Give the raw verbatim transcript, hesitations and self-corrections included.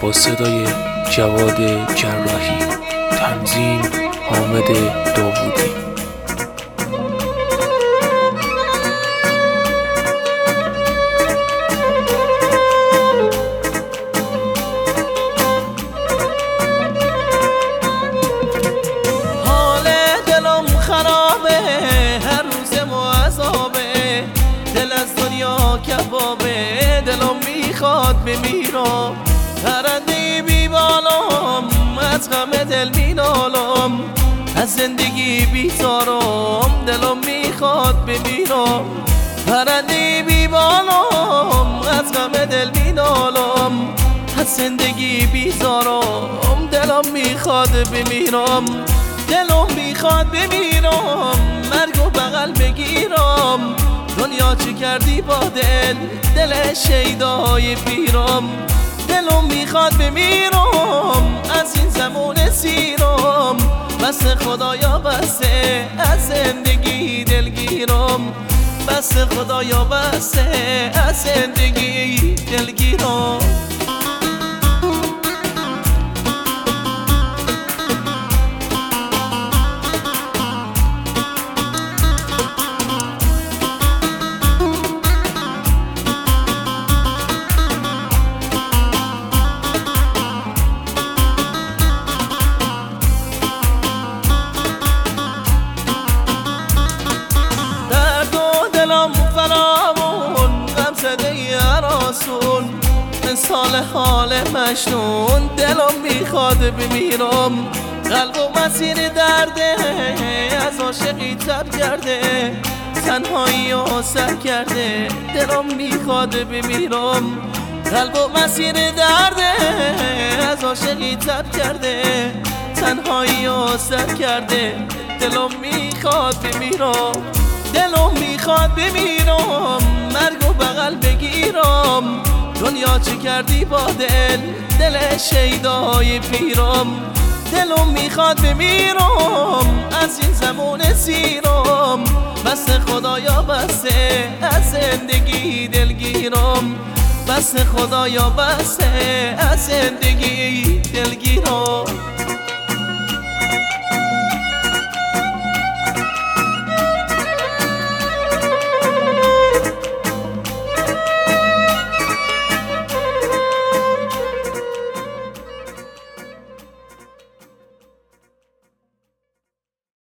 با صدای جواد جراحی، تنظیم حامد داوودی. حال دلم خرابه، هر روز معذابه، دل از دنیا کبابه، دلم میخواد بمیرم، پرنده بی بالام، از غم دل مینالم، از زندگی بیزارم، دلم میخواد بمیرم، پرنده بی بالام، از غم دل مینالم، از زندگی بیزارم، دلم میخواد بمیرم، دلم میخواد بمیرم، مرگ و بغل بگیرم، دنیا چی کردی با دل، دل شیدای پیرم، دلم میخواد بمیرم، از این زمان سیرم، بس خدایا بسه، از زندگی دلگیرم، بس خدایا بسه، از زندگی دلگیرم. مثال حال مجنون، دلم میخواد بمیرم، قلب و مسیر درده، از عاشقی تب کرده، تنهایی و سر کرده، دلم میخواد بمیرم، قلب و مسیر درده، از عاشقی تب کرده، تنهایی و سر کرده، دلم میخواد بمیرم، دلم میخواد بمیرم، مرگ و بغل بگیرم، دنیا چی کردی با دل، دل شیدای پیرم، دلم میخواد بمیرم، از این زمان سیرم، بس خدایا بسه، از زندگی دلگیرم، بس خدایا بسه، از زندگی دلگیرم.